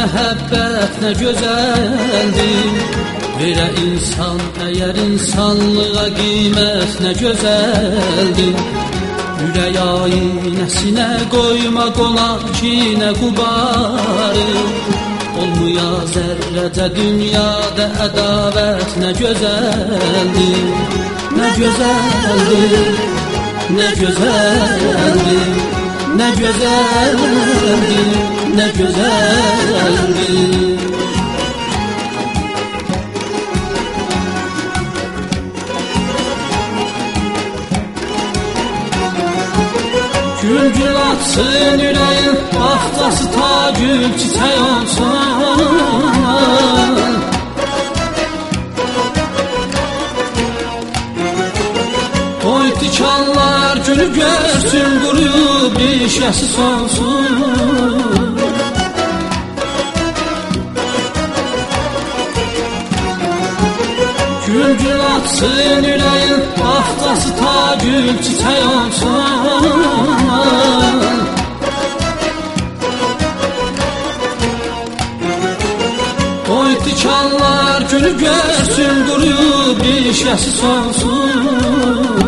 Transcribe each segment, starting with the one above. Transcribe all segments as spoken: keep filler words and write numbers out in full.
məhəbbət nə gözəldir. Verə insan əgər insanlığa qiymət nə gözəldir. Ürək aynəsinə qoyma qonaq kinə qubarı. Olmuya zərrəcə dünyada ədavət nə gözəldir. Nə gözəldir, nə gözəldir, nə gözəldir, nə gözəldir. Gül gül atsın ürəyin, baxtası ta gül çiçək olsun. Qoy tikanlar gülü görsün, quruyub rişəsi solsun. Gül gül atsın ürəyin, baxtası ta gül çiçək olsun. Qoy tikanlar gülü görsün, quruyub rişəsi solsun.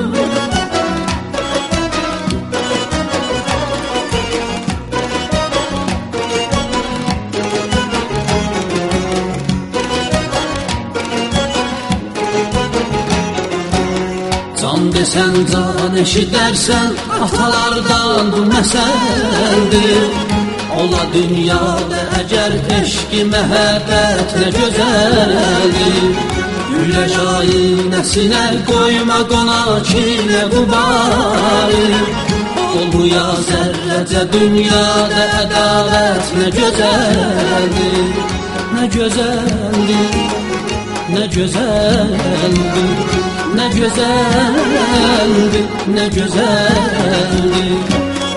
Can desən can eşidərsən, atalardan bu məsəldir. Ola dünyada əgər eşqi məhəbbət nə gözəldir. Ürək aynəsinə qoyma qonaq kinə qubarı. Olmuya zərrəcə dünyada ədavət nə gözəldir. Nə gözəldir, nə gözəldir, nə gözəldir, nə gözəldir.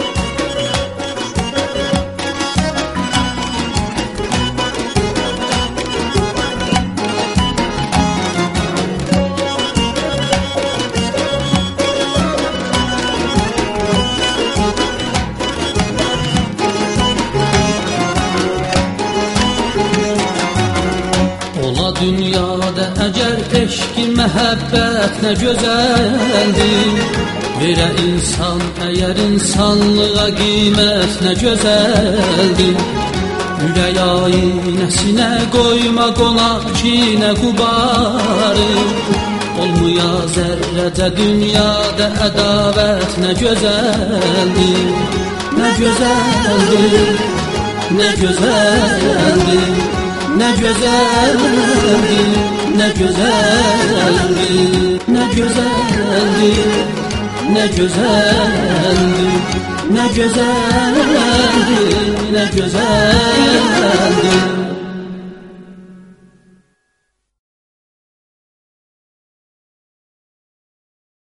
Dünyada əgər eşqi məhəbbət nə gözəldir. Verə insan əgər insanlığa qiymət nə gözəldir. Ürək aynəsinə qoyma qonaq kinə qubarı. Olmuya zərrəcə dünyada ədavət nə gözəldir. Nə gözəldir, nə gözəldir, nə gözəldir, nə gözəldir, nə gözəldir, nə gözəldir, nə gözəldir, nə gözəldir.